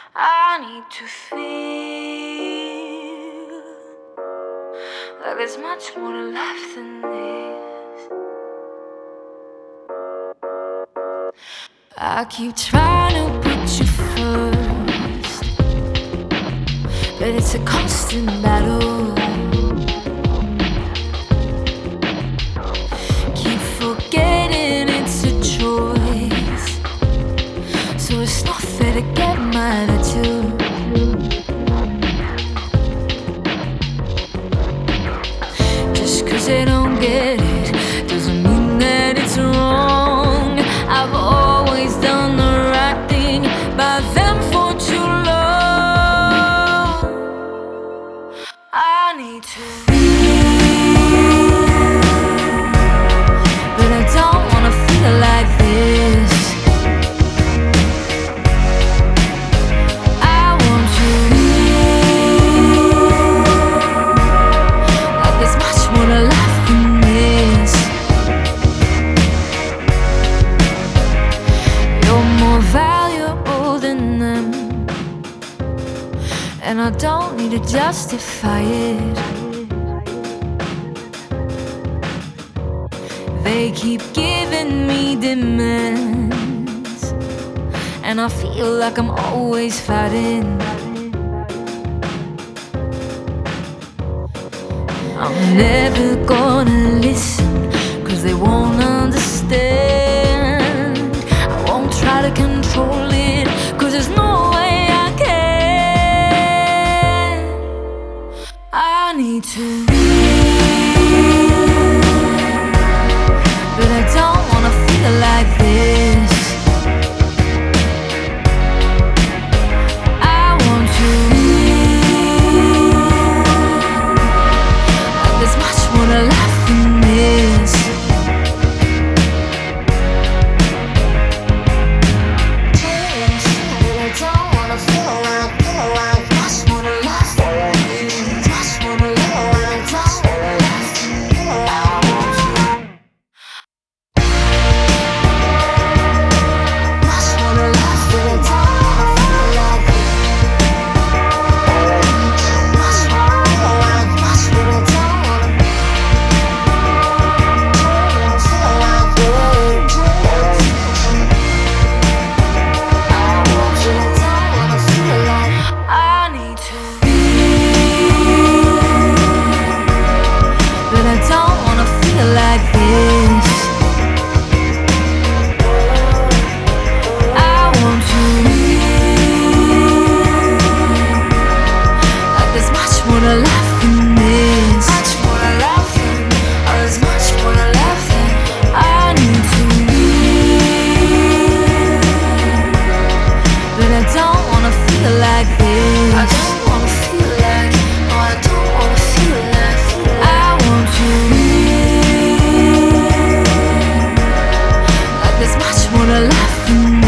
I need to feel like there's much more to life than this. I keep trying to put you first, but it's a constant battle. Keep forgetting it's a choice, so it's not fair to get mad at you. Just 'cause they don't get it doesn't mean that it's wrong. I've always done the right thing by them for too long. I need to feel, but I don't wanna feel like this. I want to feel like there's much more to life than this. You're more valuable than them, and I don't need to justify it. They keep giving me demands, and I feel like I'm always fighting. I'm never gonna listen, 'cause they won't understand. I won't try to control it, 'cause there's no way I can. I need to feel, but I don't wanna feel like this. I want to feel like there's much more to life than this. But I don't wanna feel like much more to life than this. Much more to live, I don't wanna life than this. I want to much more to life, but I don't wanna feel like this. Much more to life, much, but I don't wanna feel like this. I want you, I don't wanna feel like I need to feel, but I don't wanna feel like this. I want to feel like there's much more to life than this. Much more to life than, oh, there's much more to life than. I need to feel, but I don't wanna feel like this. I don't wanna feel like, no, I don't wanna feel like. I want to feel like there's much more to life than this.